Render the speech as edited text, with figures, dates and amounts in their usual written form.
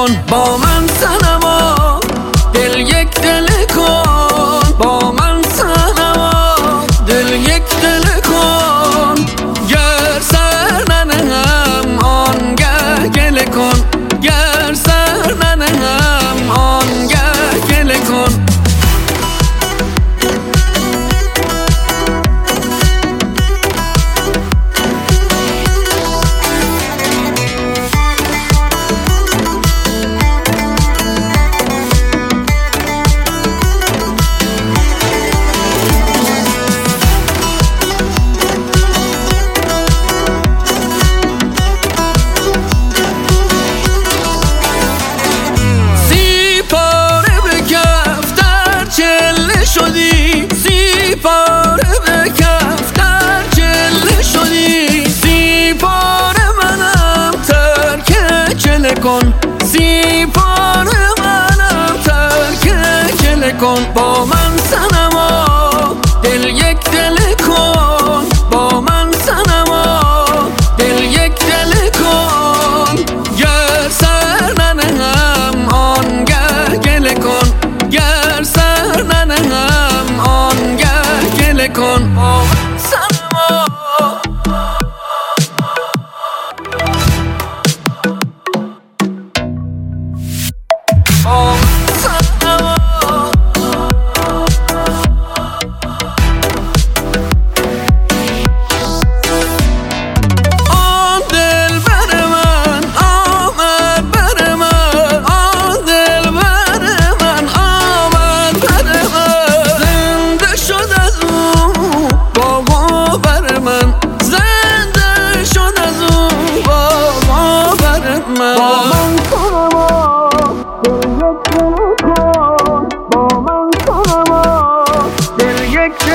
کن با من صنما، دل یک دل کن با من صنما، دل یک دل کن. گر سر ننهم آنگه گله کن، گر سر ننهم آنگه گله کن. سی پاره به کف در چله شدی، سی پاره منم ترک چله کن، سی پاره منم ترک چله کن. با من صنما دل یک دل کن، با من صنما دل یک دل کن. گر سر ننهم آنگه گله کن، گر سر ننهم آنگه گله کن. با من صنما با من صنما آن دل بر من آمد بر من، آن دل بر من آمد بر من. زنده شد از او با بر من، زنده شد از او با بر من. با من صنما دل یک دل کن، با من صنما دل یک